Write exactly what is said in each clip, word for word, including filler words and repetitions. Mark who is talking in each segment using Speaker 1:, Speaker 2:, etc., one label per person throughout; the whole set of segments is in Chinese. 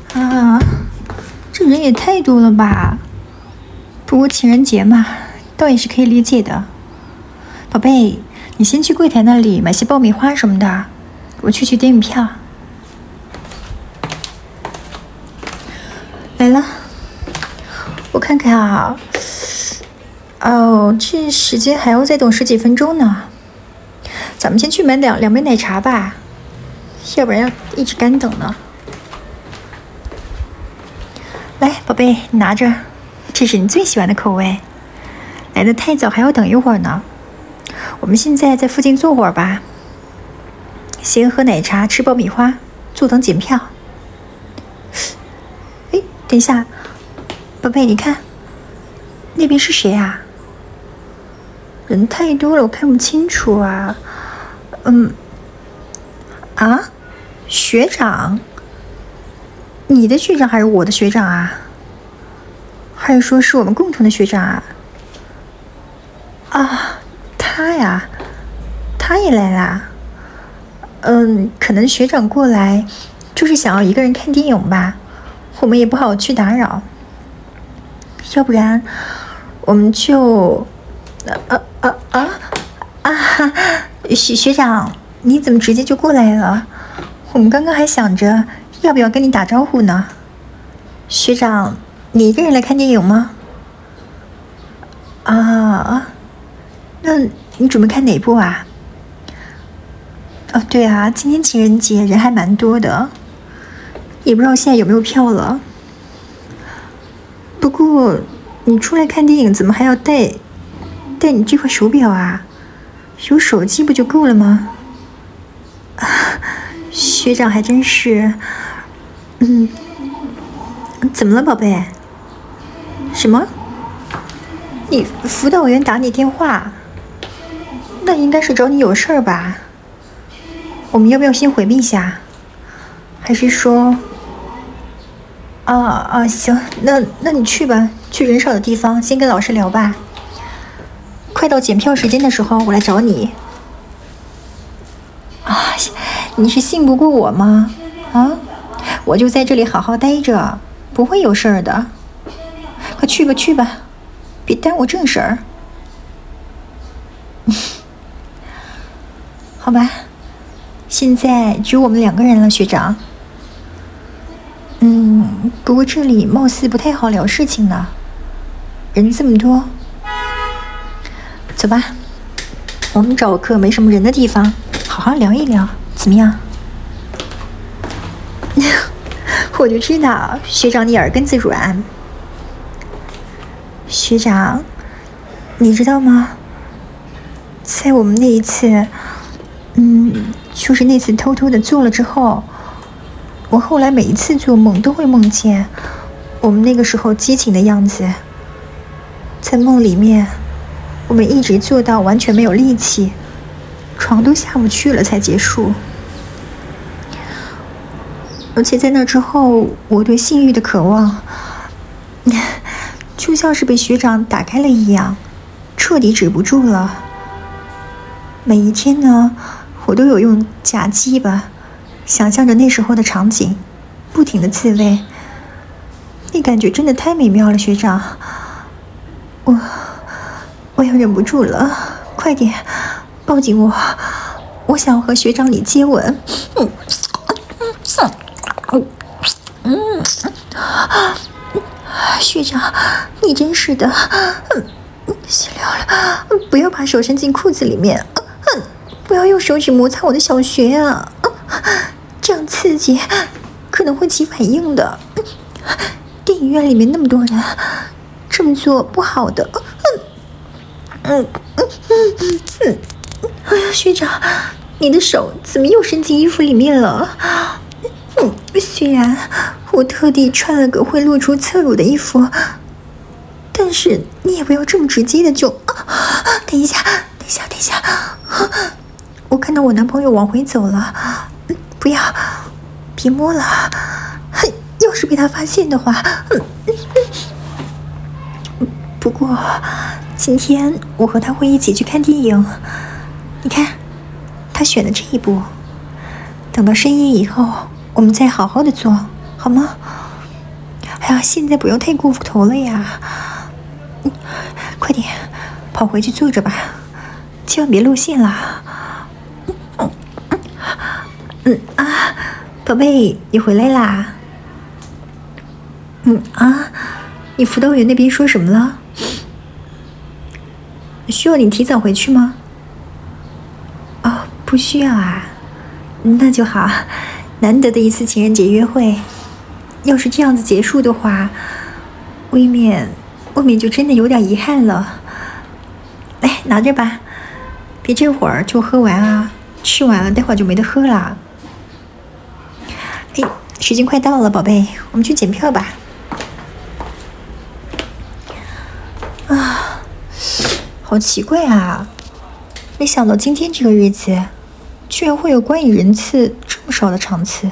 Speaker 1: 啊，这人也太多了吧？不过情人节嘛，倒也是可以理解的。宝贝，你先去柜台那里买些爆米花什么的，我去取电影票。来了，我看看啊，哦，这时间还要再等十几分钟呢。咱们先去买两两杯奶茶吧，要不然要一直干等呢。来，宝贝，你拿着，这是你最喜欢的口味。来得太早，还要等一会儿呢。我们现在在附近坐会儿吧，先喝奶茶，吃爆米花，坐等检票。哎，等一下，宝贝，你看，那边是谁啊？人太多了，我看不清楚啊。嗯，啊，学长。你的学长还是我的学长啊？还是说是我们共同的学长啊？啊，他呀，他也来啦。嗯，可能学长过来就是想要一个人看电影吧，我们也不好去打扰。要不然，我们就……啊啊啊啊！学学长，你怎么直接就过来了？我们刚刚还想着要不要跟你打招呼呢？学长，你一个人来看电影吗？啊，那你准备看哪部啊？哦，对啊，今天情人节人还蛮多的，也不知道现在有没有票了。不过你出来看电影怎么还要带带你这块手表啊？有手机不就够了吗？啊，学长还真是……嗯，怎么了，宝贝？什么？你辅导员打你电话？那应该是找你有事儿吧？我们要不要先回避一下？还是说……啊啊，行，那那你去吧，去人少的地方，先跟老师聊吧。快到检票时间的时候，我来找你。啊，你是信不过我吗？啊？我就在这里好好待着，不会有事儿的。快去吧，去吧，别耽误正事儿。好吧，现在只有我们两个人了，学长。嗯，不过这里貌似不太好聊事情呢，人这么多。走吧，我们找个没什么人的地方，好好聊一聊，怎么样？我就知道学长你耳根子软。学长，你知道吗？在我们那一次，嗯，就是那次偷偷的做了之后，我后来每一次做梦都会梦见我们那个时候激情的样子。在梦里面，我们一直做到完全没有力气，床都下不去了才结束。而且在那之后，我对性欲的渴望就像是被学长打开了一样，彻底止不住了。每一天呢，我都有用假鸡巴想象着那时候的场景，不停的自慰，那感觉真的太美妙了。学长，我我要忍不住了，快点抱紧我，我想和学长你接吻。嗯嗯，学长，你真是的，嗯，泄料了，不要把手伸进裤子里面，嗯，不要用手指摩擦我的小穴啊，这样刺激可能会起反应的。电影院里面那么多人，这么做不好的。嗯嗯嗯嗯嗯，哎呀，学长，你的手怎么又伸进衣服里面了？嗯，虽然我特地穿了个会露出侧乳的衣服，但是你也不要这么直接的就……啊，等一下，等一下，等一下，我看到我男朋友往回走了，不要，别摸了，要是被他发现的话……嗯，不过今天我和他会一起去看电影，你看，他选的这一部，等到深夜以后，我们再好好的做，好吗？ 呀，现在不要太过头了呀！嗯，快点，跑回去坐着吧，千万别露馅了。嗯嗯嗯啊，宝贝，你回来啦？嗯啊，你辅导员那边说什么了？需要你提早回去吗？哦，不需要啊，那就好。难得的一次情人节约会，要是这样子结束的话，未免未免就真的有点遗憾了。来，拿着吧，别这会儿就喝完啊，吃完了待会儿就没得喝了。哎，时间快到了，宝贝，我们去检票吧。啊，好奇怪啊！没想到今天这个日子，居然会有观影人次这么少的场次。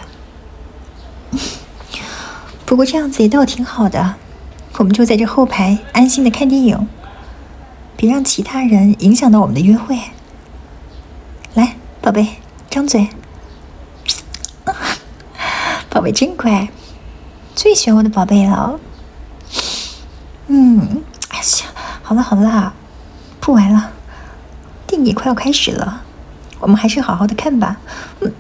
Speaker 1: 不过这样子也倒挺好的，我们就在这后排安心的看电影，别让其他人影响到我们的约会。来，宝贝，张嘴。宝贝真乖，最喜欢我的宝贝了。嗯，哎呀，好了好了，不玩了，电影快要开始了，我们还是好好的看吧。嗯，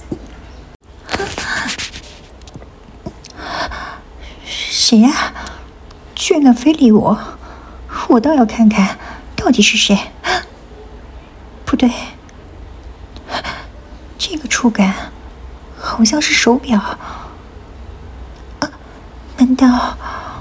Speaker 1: 谁呀、啊？居然敢非礼我！我倒要看看到底是谁。不对，这个触感好像是手表。啊，难道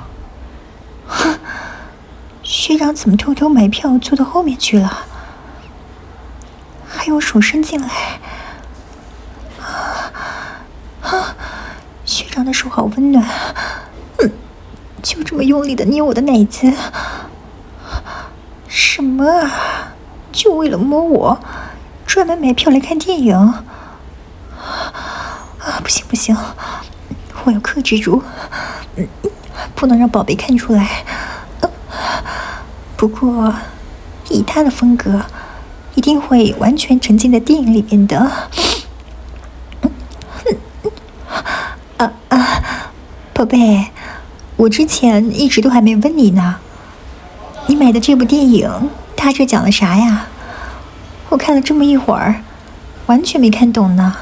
Speaker 1: 学长怎么偷偷买票坐到后面去了，还用手伸进来？啊啊！学长的手好温暖，嗯，就这么用力的捏我的奶子。什么啊？就为了摸我，专门买票来看电影？啊，不行不行，我要克制住，嗯，不能让宝贝看出来。呃、不过，以他的风格，一定会完全沉浸在电影里面的。嗯嗯、啊啊，宝贝，我之前一直都还没问你呢，你买的这部电影大致讲了啥呀？我看了这么一会儿，完全没看懂呢。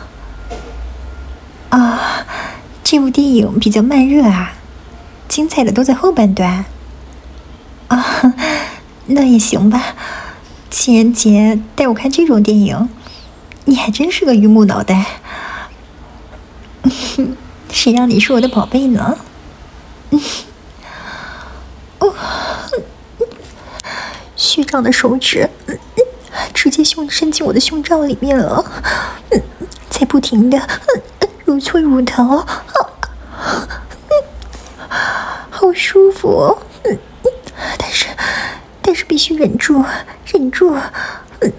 Speaker 1: 啊，这部电影比较慢热啊，精彩的都在后半段。啊，那也行吧。情人节带我看这种电影，你还真是个榆木脑袋。谁让你是我的宝贝呢？哦，学长的手指直接胸伸进我的胸罩里面了，在不停的揉搓乳头，好舒服。但是，但是必须忍住，忍住。嗯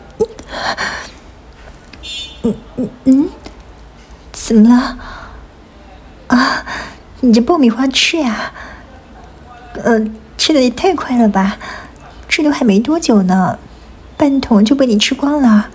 Speaker 1: 嗯嗯，怎么了？啊，你这爆米花吃呀？呃，吃的也太快了吧！这都还没多久呢，半桶就被你吃光了。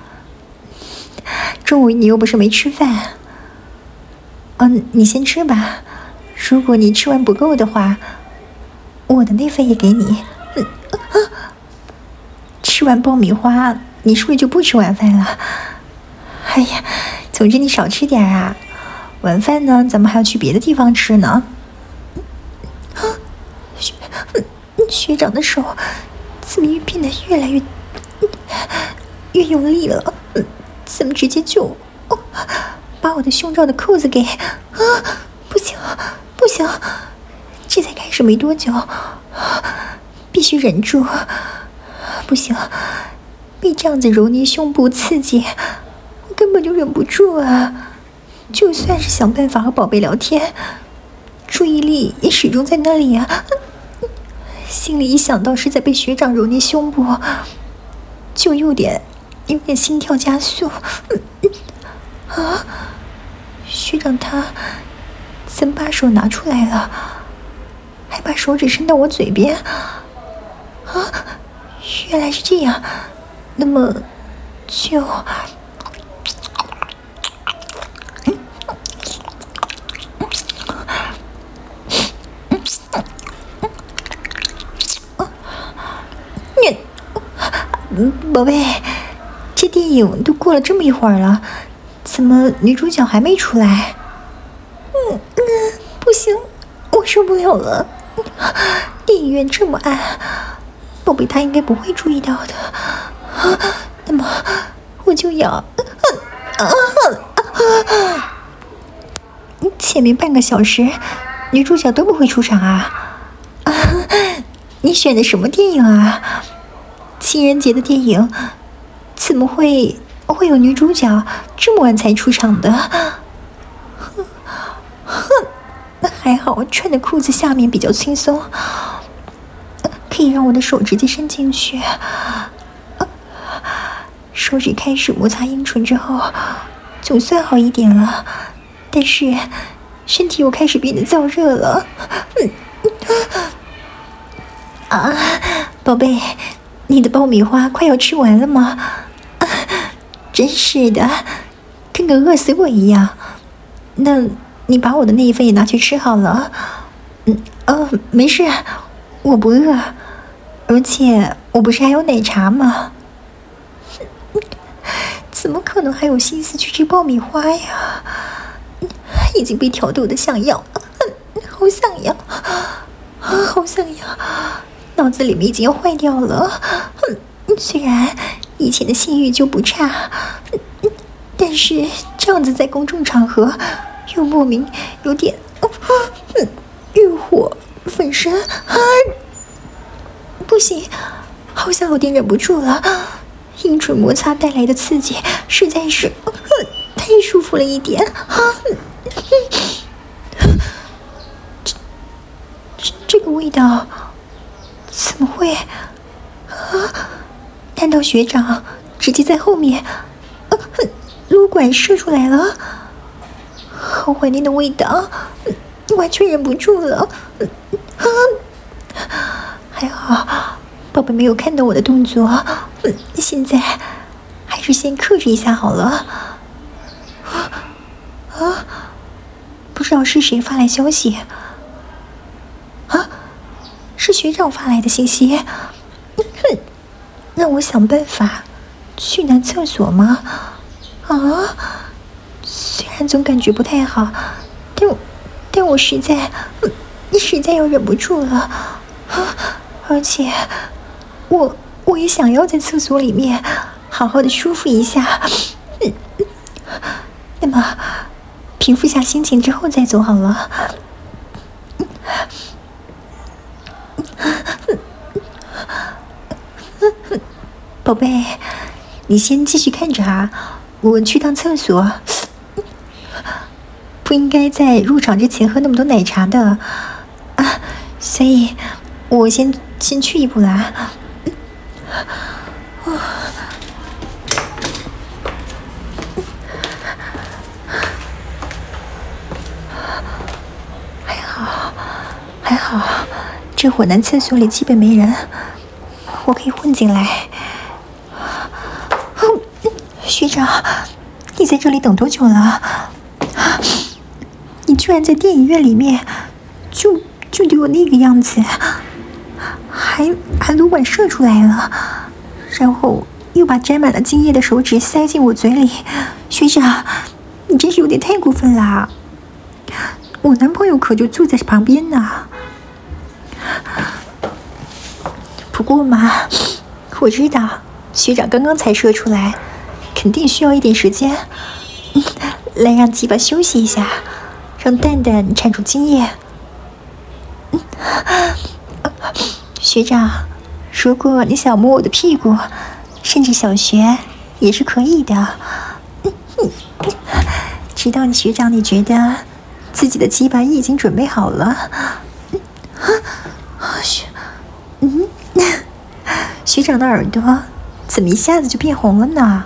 Speaker 1: 中午你又不是没吃饭。嗯，你先吃吧。如果你吃完不够的话，我的那份也给你。嗯啊，吃完爆米花，你是不是就不吃晚饭了？哎呀，总之你少吃点啊。晚饭呢，咱们还要去别的地方吃呢。啊，学学长的手怎么越变得越来越越用力了？怎么直接就、哦、把我的胸罩的扣子给啊！不行不行，这才开始没多久，必须忍住。不行，被这样子揉捏胸部刺激，我根本就忍不住啊！就算是想办法和宝贝聊天，注意力也始终在那里啊。心里一想到是在被学长揉捏胸部，就有点有点心跳加速。啊，学长他怎么把手拿出来了，还把手指伸到我嘴边？啊，原来是这样。那么就嗯，宝贝，这电影都过了这么一会儿了，怎么女主角还没出来？嗯嗯，不行，我受不了了。电影院这么暗，宝贝她应该不会注意到的。啊，那么我就要……啊啊啊！前面半个小时，女主角都不会出场啊！啊，你选的什么电影啊？情人节的电影，怎么会会有女主角这么晚才出场的？哼哼，还好穿的裤子下面比较轻松，可以让我的手直接伸进去。手指开始摩擦阴唇之后，总算好一点了，但是身体又开始变得燥热了。嗯啊，宝贝，你的爆米花快要吃完了吗？啊，真是的，跟个饿死我一样。那你把我的那一份也拿去吃好了。嗯，哦，没事，我不饿，而且我不是还有奶茶吗？怎么可能还有心思去吃爆米花呀？已经被挑逗的想要，好想要，好想要，脑子里面已经要坏掉了。虽然以前的性欲就不差，但是这样子在公众场合又莫名有点欲火焚身。不行，好像有点忍不住了。阴唇摩擦带来的刺激实在是太舒服了一点。这这这个味道怎么会？啊？难道学长直接在后面啊撸管射出来了？好怀念的味道，完全忍不住了。啊！还好宝贝没有看到我的动作，现在还是先克制一下好了。啊，不知道是谁发来消息。啊，是学长发来的信息。哼，让我想办法去男厕所吗？啊，虽然总感觉不太好，但我但我实在实在要忍不住了。啊，而且我我也想要在厕所里面好好的舒服一下。嗯，那么平复下心情之后再走好了。宝贝，你先继续看着啊，我去趟厕所。不应该在入场之前喝那么多奶茶的啊，所以我先先去一步啦。还好，还好，这会儿男厕所里基本没人，我可以混进来。学长，你在这里等多久了？你居然在电影院里面就就对我那个样子，还还撸管射出来了，然后又把沾满了精液的手指塞进我嘴里。学长，你真是有点太过分啦！我男朋友可就坐在旁边呢。不过嘛，我知道学长刚刚才射出来，肯定需要一点时间，嗯，来让鸡巴休息一下，让蛋蛋产出精液。嗯，学长，如果你想摸我的屁股，甚至小学也是可以的。嗯嗯，直到你学长你觉得自己的鸡巴已经准备好了。嗯，学，嗯，学长的耳朵怎么一下子就变红了呢？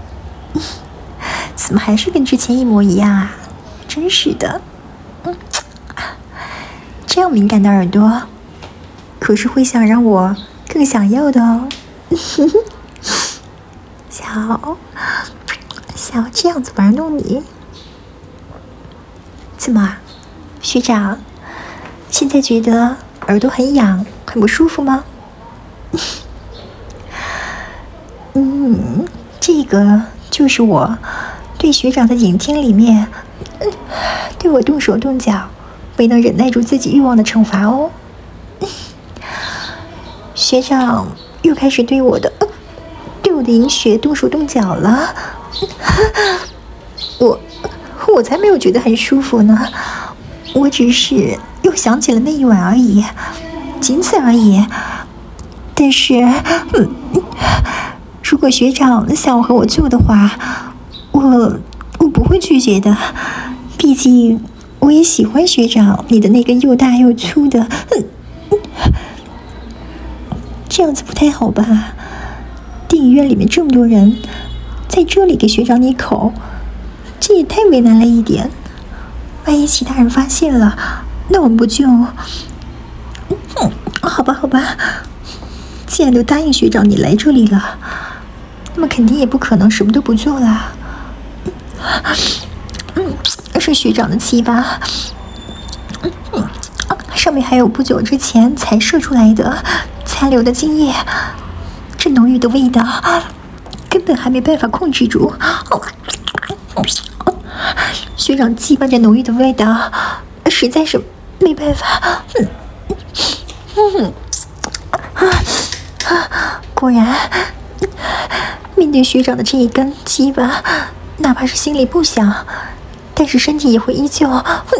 Speaker 1: 怎么还是跟之前一模一样啊？真是的，嗯，这样敏感的耳朵，可是会想让我更想要的哦。小小这样子玩弄你，怎么，学长，现在觉得耳朵很痒，很不舒服吗？ 嗯，这个就是我对学长在影厅里面、嗯、对我动手动脚，没能忍耐住自己欲望的惩罚哦。学长又开始对我的、呃、对我的银穴动手动脚了。我我才没有觉得很舒服呢，我只是又想起了那一晚而已，仅此而已。但是、嗯、如果学长想要和我做的话，我我不会拒绝的，毕竟我也喜欢学长你的那根又大又粗的、嗯嗯、这样子不太好吧？电影院里面这么多人，在这里给学长你口，这也太为难了一点。万一其他人发现了，那我们不就……嗯，好吧好吧，既然都答应学长你来这里了，那么肯定也不可能什么都不做了。嗯，是学长的鸡巴，嗯嗯，上面还有不久之前才射出来的残留的精液，这浓郁的味道根本还没办法控制住。学长鸡巴这浓郁的味道实在是没办法。嗯嗯啊，果然面对学长的这一根鸡巴，哪怕是心里不想，但是身体也会依旧。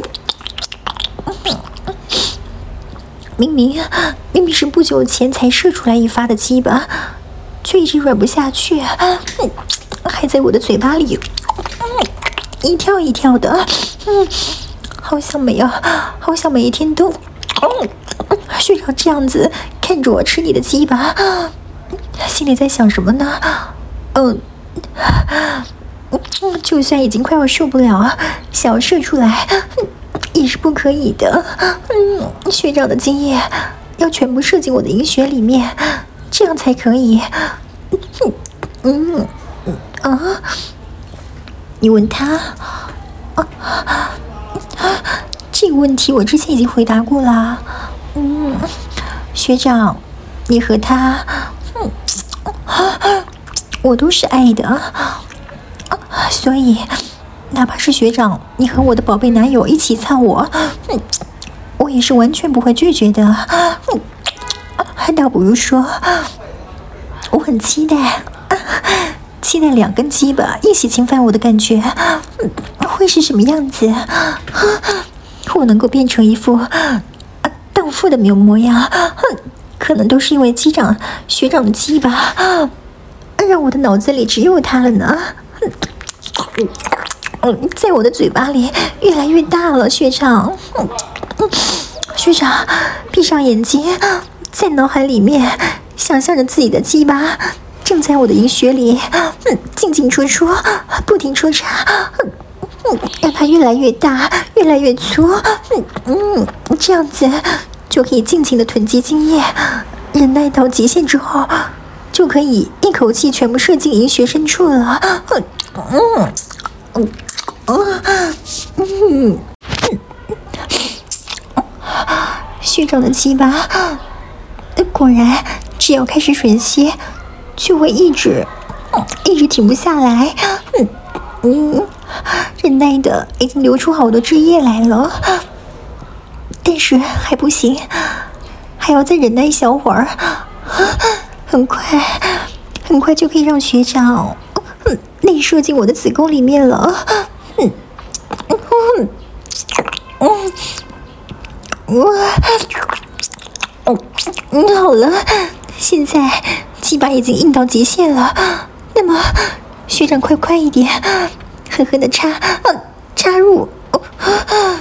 Speaker 1: 明明明明是不久前才射出来一发的鸡巴，却一直软不下去，还在我的嘴巴里一跳一跳的。嗯，好想每啊，好想每一天都，嗯，学长这样子看着我吃你的鸡巴，心里在想什么呢？嗯，就算已经快要受不了，想要射出来也是不可以的。嗯，学长的精液要全部射进我的阴穴里面，这样才可以。嗯嗯啊，你问他啊？这个问题我之前已经回答过了。嗯，学长，你和他，嗯，我都是爱的，所以哪怕是学长你和我的宝贝男友一起操我，嗯，我也是完全不会拒绝的。嗯，还倒不如说，我很期待，期待两根鸡巴一起侵犯我的感觉，嗯，会是什么样子？我能够变成一副荡妇的模样，可能都是因为机长学长的鸡巴，让我的脑子里只有他了呢。嗯，在我的嘴巴里越来越大了，学长。嗯嗯，学长，闭上眼睛，在脑海里面想象着自己的鸡巴正在我的阴穴里，嗯，进进出出，不停抽插，嗯嗯，让它越来越大，越来越粗，嗯嗯，这样子就可以尽情的囤积精液，忍耐到极限之后，就可以一口气全部射进阴穴深处了。嗯嗯嗯嗯嗯，学长的鸡巴果然只要开始吮吸，就会一直一直停不下来。嗯嗯，忍耐的已经流出好多汁液来了，但是还不行，还要再忍耐一小会儿，很快很快就可以让学长嗯内射进我的子宫里面了。嗯嗯嗯我嗯嗯好了，现在鸡巴已经硬到极限了，那么学长快快一点，狠狠的插啊插入。啊，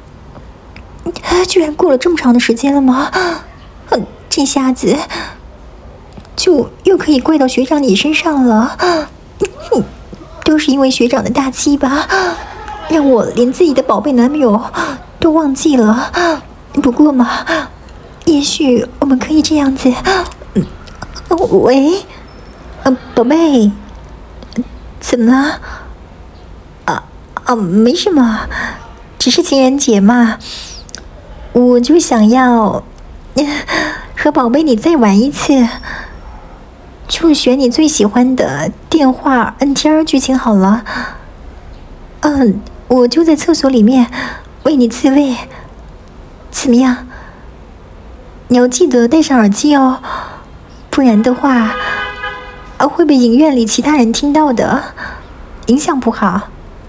Speaker 1: 居然过了这么长的时间了吗？嗯，这下子就又可以怪到学长你身上了。嗯，都是因为学长的大鸡巴，让我连自己的宝贝男友都忘记了。不过嘛，也许我们可以这样子。嗯，喂，呃，宝贝，怎么了？啊啊，没什么，只是情人节嘛，我就想要和宝贝你再玩一次。 就选你最喜欢的电话 N T R 剧情好了。嗯，我就在厕所里面为你自慰，怎么样？你要记得戴上耳机哦，不然的话，啊会被影院里其他人听到的，影响不好。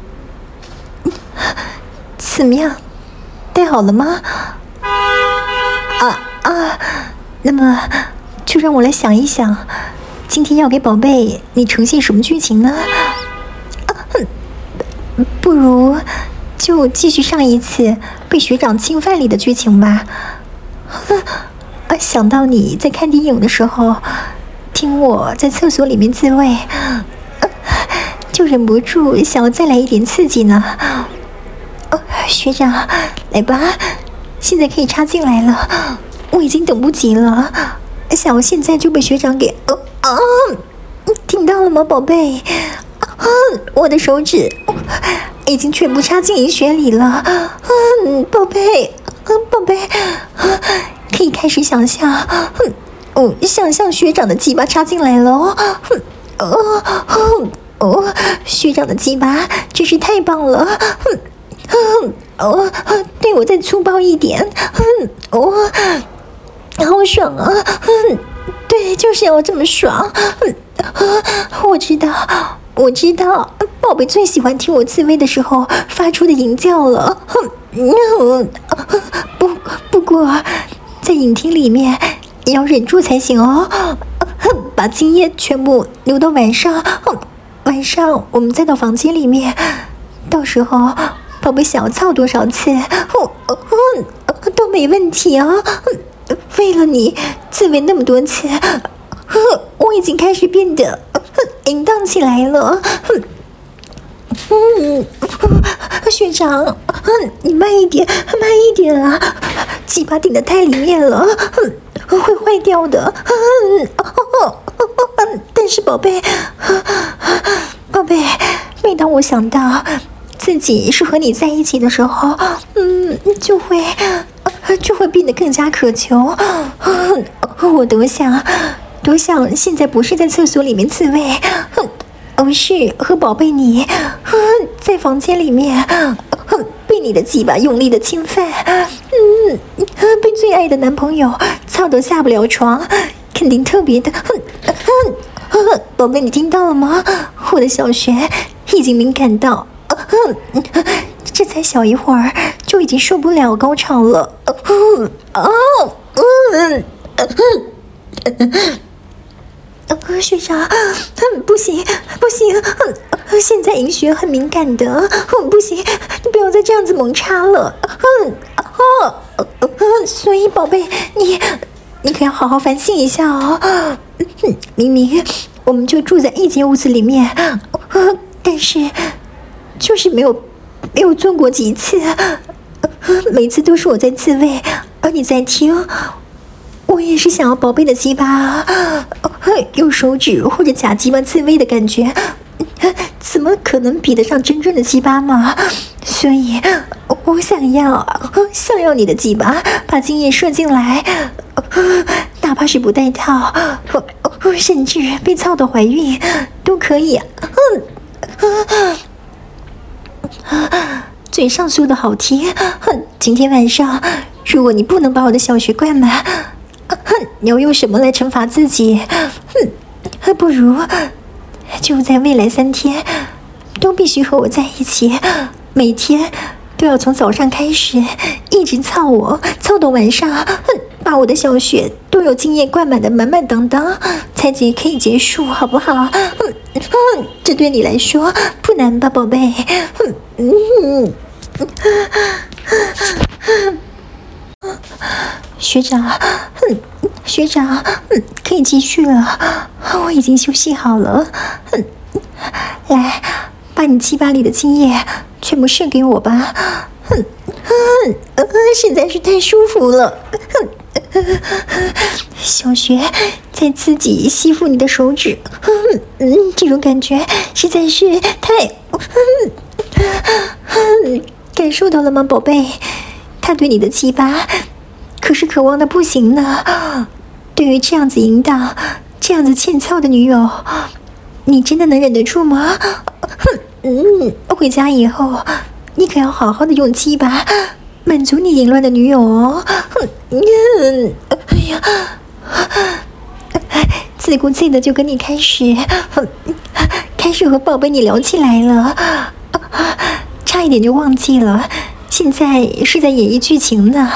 Speaker 1: 怎么样？戴好了吗？啊啊，那么就让我来想一想，今天要给宝贝你呈现什么剧情呢？啊，不如就继续上一次被学长侵犯里的剧情吧。啊，想到你在看电影的时候听我在厕所里面自慰，啊，就忍不住想要再来一点刺激呢。啊，学长，来吧，现在可以插进来了，我已经等不及了，想要现在就被学长给……啊啊！听到了吗，宝贝？啊，我的手指已经全部插进银穴里了。嗯，宝贝，嗯，宝贝，可以开始想象，嗯，哦，想象学长的鸡巴插进来了哦。哦哦哦，学长的鸡巴真是太棒了。嗯。嗯哦，对我再粗暴一点，嗯哦，好爽啊，嗯，对，就是要这么爽，嗯啊，我知道，我知道，宝贝最喜欢听我自慰的时候发出的淫叫了，嗯，不不过在影厅里面也要忍住才行哦，把精液全部留到晚上，晚上我们再到房间里面，到时候。宝贝想要操多少次，我、哦哦、都没问题啊！为了你自慰那么多次，我已经开始变得淫荡起来了。嗯，学长，你慢一点，慢一点啊！鸡巴顶得太里面了，会坏掉的。但是宝贝，宝贝，每当我想到。自己是和你在一起的时候，嗯，就会，就会变得更加渴求。我多想，多想现在不是在厕所里面自慰，而是和宝贝你，在房间里面，被你的鸡巴用力的侵犯，嗯，被最爱的男朋友操得下不了床，肯定特别的。宝贝，你听到了吗？我的小穴已經敏感到。这才小一会儿就已经受不了高潮了。哦，嗯，学长，不行不行，现在银穴很敏感的，不行，你不要再这样子猛插了。嗯，哦，所以宝贝，你你可要好好反省一下哦。明明我们就住在一间屋子里面，但是。就是没有，没有做过几次，每次都是我在自慰，而你在听。我也是想要宝贝的鸡巴，用手指或者假鸡巴自慰的感觉，怎么可能比得上真正的鸡巴嘛？所以，我想要，想要你的鸡巴，把精液射进来，哪怕是不带套，甚至被操到怀孕都可以。嗯。嘴上说的好听，今天晚上如果你不能把我的小穴灌满，你要用什么来惩罚自己？不如就在未来三天都必须和我在一起，每天都要从早上开始一直操我，操到晚上，把我的小穴都有精液灌满的满满当当，才结可以结束，好不好？这对你来说不难吧，宝贝？嗯，学长，学长，可以继续了，我已经休息好了。来，把你鸡巴里的精液全部射给我吧。实在是太舒服了。小学在自己吸附你的手指，嗯，这种感觉实在是太……嗯，感受到了吗，宝贝？他对你的鸡巴可是渴望的不行呢。对于这样子淫荡， 这样子欠操的女友，你真的能忍得住吗？嗯，回家以后，你可要好好的用鸡巴满足你淫乱的女友哦。嗯，哎呀，自顾自的就跟你开始，开始和宝贝你聊起来了，差一点就忘记了，现在是在演绎剧情呢。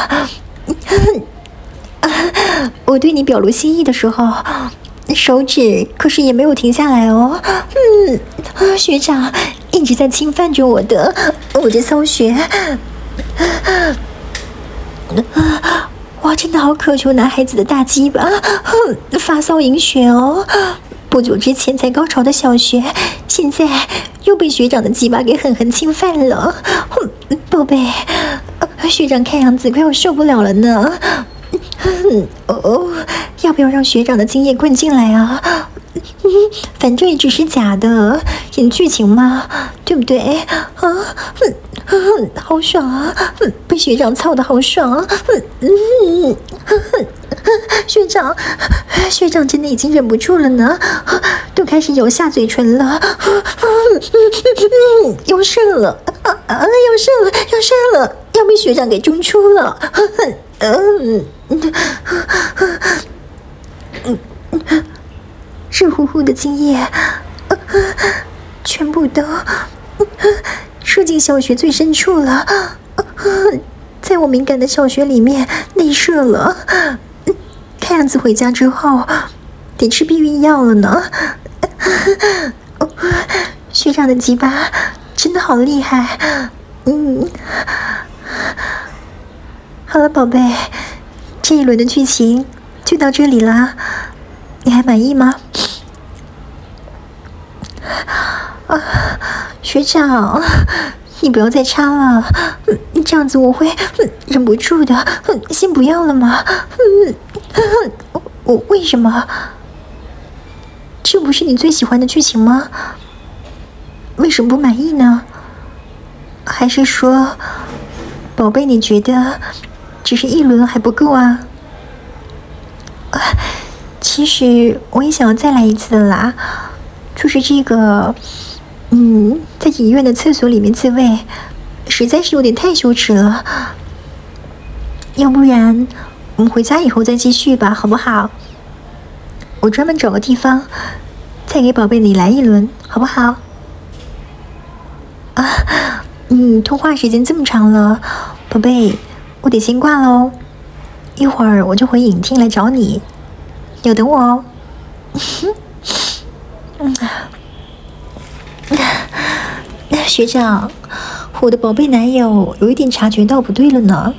Speaker 1: 我对你表露心意的时候，手指可是也没有停下来哦。嗯，学长一直在侵犯着我的我的骚穴。哇，真的好渴求男孩子的大鸡巴，发骚淫血哦。不久之前才高潮的小学，现在又被学长的鸡巴给狠狠侵犯了。宝贝，学长看样子快要受不了了呢。哦，要不要让学长的精液灌进来啊？反正也只是假的，演剧情嘛，对不对？啊，嗯，好爽啊！被学长操的好爽啊！嗯，学长，学长真的已经忍不住了呢，都开始咬下嘴唇了，要射了啊！要射了，要射了，要被学长给中出了。嗯。热乎乎的精液，全部都射进小穴最深处了，在我敏感的小穴里面内射了。看样子回家之后得吃避孕药了呢。学长的鸡巴真的好厉害。嗯，好了，宝贝。这一轮的剧情就到这里啦，你还满意吗？啊，学长，你不要再插了，这样子我会忍不住的。先不要了嘛。我为什么？这不是你最喜欢的剧情吗？为什么不满意呢？还是说，宝贝，你觉得？只是一轮还不够啊！其实我也想要再来一次的啦，就是这个，嗯，在影院的厕所里面自慰，实在是有点太羞耻了。要不然我们回家以后再继续吧，好不好？我专门找个地方，再给宝贝你来一轮，好不好？啊，嗯，通话时间这么长了，宝贝。我得先挂喽，一会儿我就回影厅来找你，要等我哦。嗯，学长，我的宝贝男友有一点察觉到不对了呢。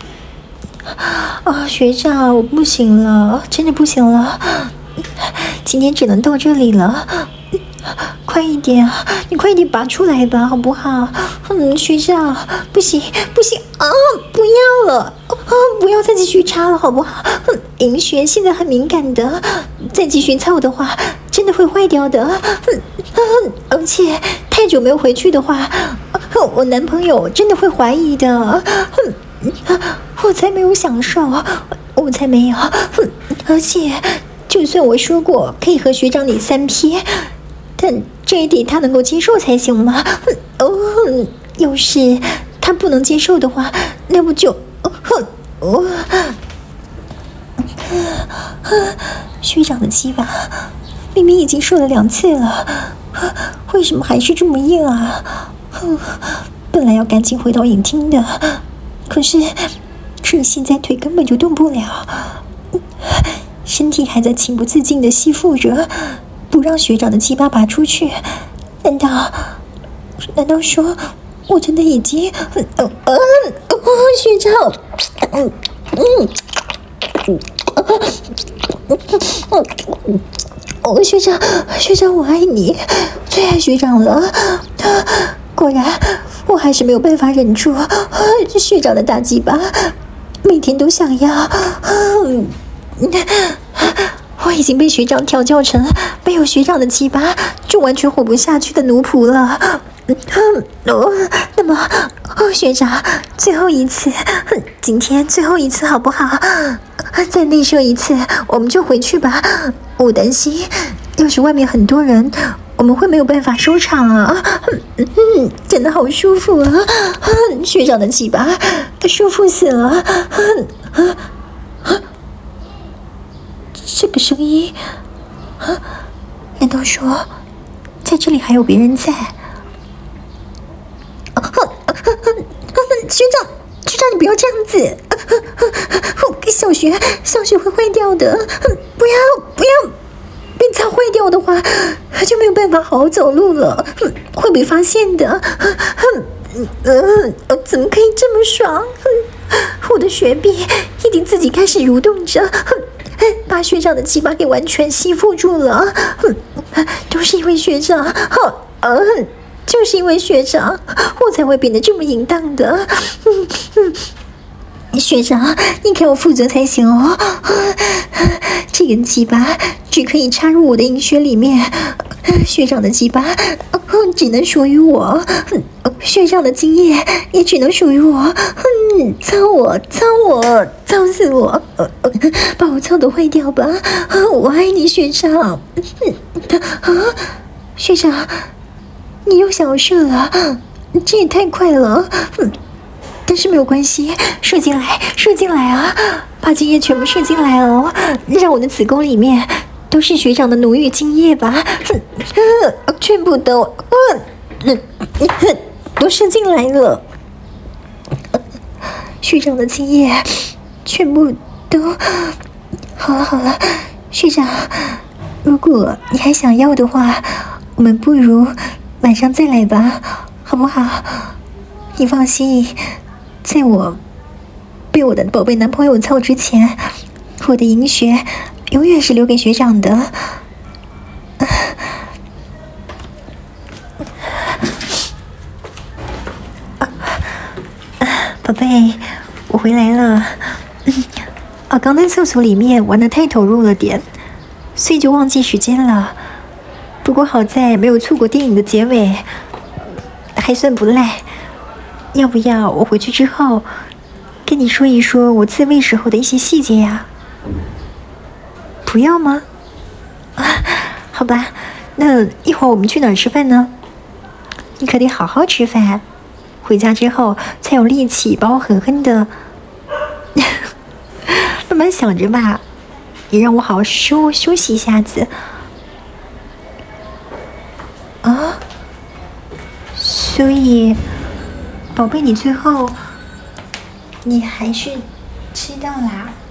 Speaker 1: 啊，学长，我不行了，真的不行了，今天只能到这里了。快一点，你快点拔出来吧，好不好？嗯，学长，不行，不行啊！不要了啊！不要再继续插了，好不好？嗯，银穴现在很敏感的，再继续操的话，真的会坏掉的。嗯嗯，而且太久没有回去的话，我男朋友真的会怀疑的。嗯，我才没有享受，我才没有。嗯，而且就算我说过可以和学长你三 P。但这一点他能够接受才行吗？哦，要是他不能接受的话，那不就……哦，学长的鸡巴明明已经射了两次了，为什么还是这么硬啊？本来要赶紧回到影厅的，可是是现在腿根本就动不了，身体还在情不自禁地吸附着。不让学长的鸡巴拔出去，难道难道说我真的已经……呃呃，哦，学长，嗯嗯，哦，学长，学长，我爱你，最爱学长了。果然，我还是没有办法忍住学长的大鸡巴，每天都想要。嗯我已经被学长调教成没有学长的鸡巴就完全活不下去的奴仆了。 哦，那么，哦，学长，最后一次，今天最后一次好不好？再内射一次，我们就回去吧。我担心，要是外面很多人，我们会没有办法收场啊。嗯，真的好舒服啊，学长的鸡巴，舒服死了。这个声音，难道说在这里还有别人在？学长，学长，你不要这样子，小学小学会坏掉的，不要不要，被擦坏掉的话，就没有办法好好走路了，会被发现的。呃，怎么可以这么爽？我的雪碧已经自己开始蠕动着，把学长的鸡巴给完全吸附住了，都是因为学长，呃。就是因为学长，我才会变得这么淫荡的。嗯嗯，学长，你给我负责才行哦。这根鸡巴只可以插入我的阴穴里面，学长的鸡巴只能属于我，学长的精液也只能属于我。嗯，操我，操我，操死我！把我操得坏掉吧！我爱你，学长。啊，学长。你又想要射了，这也太快了。嗯，但是没有关系，射进来，射进来啊！把精液全部射进来哦，让我的子宫里面都是学长的浓郁精液吧。嗯，全部都，嗯，都射进来了。学长的精液全部都，好了好了，学长，如果你还想要的话，我们不如晚上再来吧，好不好？你放心，在我被我的宝贝男朋友操之前，我的阴穴永远是留给学长的。宝贝，我回来了。嗯，我刚在厕所里面玩得太投入了点，所以就忘记时间了。不过好在没有错过电影的结尾，还算不赖。要不要我回去之后跟你说一说我自慰时候的一些细节呀？不要吗？啊，好吧，那一会儿我们去哪儿吃饭呢？你可得好好吃饭，回家之后才有力气把我狠狠的慢慢想着吧，也让我好好休休息一下子。啊，所以，宝贝，你最后，你还是知道啦。